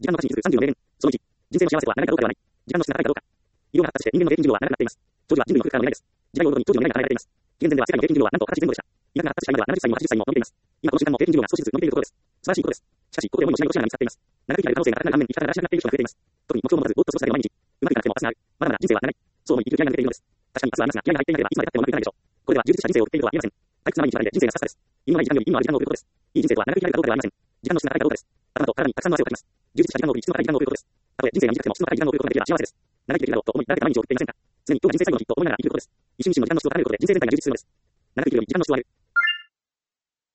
時間の価値にする30の名言。その1、人生の幸せは長いかどうかではない。時間の質が高いかどうか。医療が発達して人間の平均寿命は長くなっています。長寿は人類の空間の未来です。時代を追うごとに長寿の未来が与えられています。紀元前では世界の平均寿命はなんと80前後でした。医学が発達した今では70歳も80歳も伸びています。今この瞬間も平均寿命が少しずつ伸びているところです。素晴らしいことです。しかし、ここで思いもしないロシアが見つかっています。長生きがいる可能性が高くなる反面、生き方がらしくなっている人が増えています。特に目標も持たず、ぼーっと過ごすだけの毎日。うまくいかなくても明日がある。まだまだ人生は長い。そう思い、生きる気合が抜けているのです。確かに明日はありますが、気合が入っていなければいつまで経ってもうまくいかないでしょう。これでは充実した人生を送っているとは言えません。退屈な毎日ばかりで人生がさっさです。意味のない時間より意味のある時間を送ることです。いい人生とは長く生きられるかどうかではありません。時間の質が高いかどうかです。頭と体にたくさんの汗をかきます。充実した時間を送り、質の高い時間を送ることです。たとえ人生が短くても質の高い時間を送ることができれば幸せです。長生きできるだろうと思い、慣れた毎日を送っていませんか。常に今日が人生最後の日と思いながら生きることです。一日にも時間の質を高めることで人生全体が充実するのです。長く生きるより時間の質を上げる。